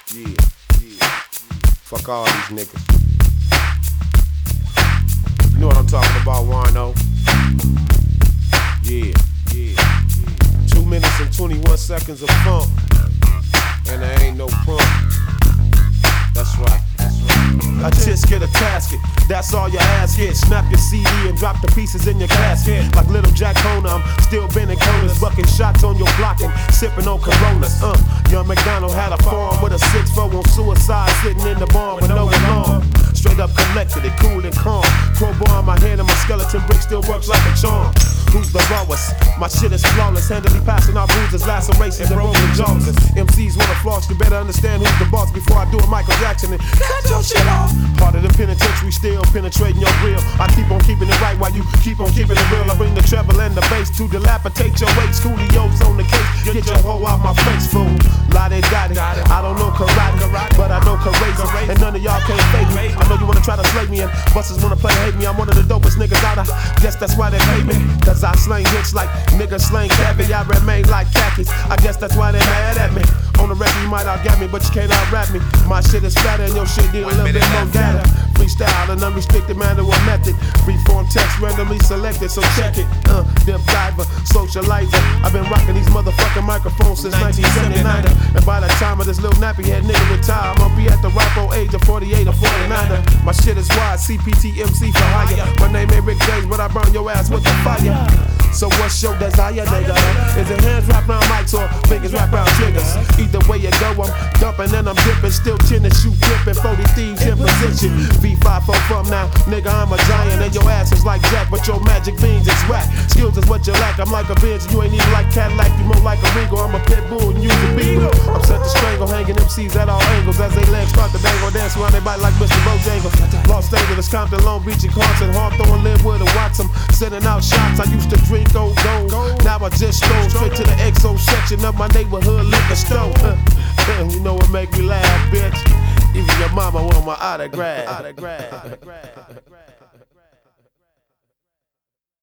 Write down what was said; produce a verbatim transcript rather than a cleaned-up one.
Yeah, yeah. Fuck all these niggas. You know what I'm talking about, Wino? Yeah, yeah, yeah. Two minutes and twenty-one seconds of funk, and there ain't no pump. That's right, that's right. I just get a casket, that's all your ass get. Snap your C D and drop the pieces in your casket. Like little Jack Kona, I'm still bending corners, bucking shots on your block and sipping on Coronas. Uh, young McDonald had a farm with a six four on suicide, sitting in the barn with no alarm. Straight up collected it, cool and calm. Crowbar in my hand and my skeleton brick still works like a charm. Who's the rawest? My shit is flawless, handily passing out bruises, lacerations, and broken jaws. M Cs wanna floss, you better understand who's the boss before I do a Michael Jackson and cut your shit off. Part of the penitentiary, still penetrating your grill. I keep on keeping it right while you keep on keeping it real. I bring the treble and the bass to dilapidate your weight. Coolio's on the case, get your hoe out my face, fool. Lade got it, I don't know karate, but I know crazy, and none of y'all can't fake me. I know you wanna try to slay me, and busters wanna play hate me. I'm one of the dopest niggas out, I guess that's why they hate me. Cause I slang hits like niggas slang cabbie. I remain like khakis, I guess that's why they mad at me. On the record you might out-get me, but you can't out-rap me. My shit is fatter and your shit need a little bit more data. Freestyle and unrestricted manual method. Freeform text randomly selected, so check it. Uh, dip diver, socializer. I've been rocking these motherfucking microphones since nineteen seventy-nine. And by the time of this little nappy head nigga retire, I'm gonna be at the ripe old age of forty-eight or forty-nine. My shit is wide, C P T M C for hire. My name ain't Rick James, but I burn your ass with the fire. So what's your desire, nigga? Is it hands wrapped around mics or fingers wrapped around triggers? Either way you go, I'm dumping and I'm dipping, still tennis shoe gripping, forty thieves in position. V five four from now, nigga, I'm a giant, and your ass is like Jack, but your magic beans is whack. Skills is what you lack. I'm like a Benz, and you ain't even like Cadillac. You more like a Regal. I'm a pit bull, and you the beagle. I'm set to strangle, hanging M Cs at all angles as they legs start to dangle, dance around they bite like Mister Bojangles. Los Angeles, Compton, Long Beach, and Carson, Hawthorne, Linwood, and Watson, sending out shots. I used to drink old gold. Now I just stroll straight to the X O section of my neighborhood liquor store. You know what make me laugh, bitch? Even your mama want my autograph. autograph. autograph.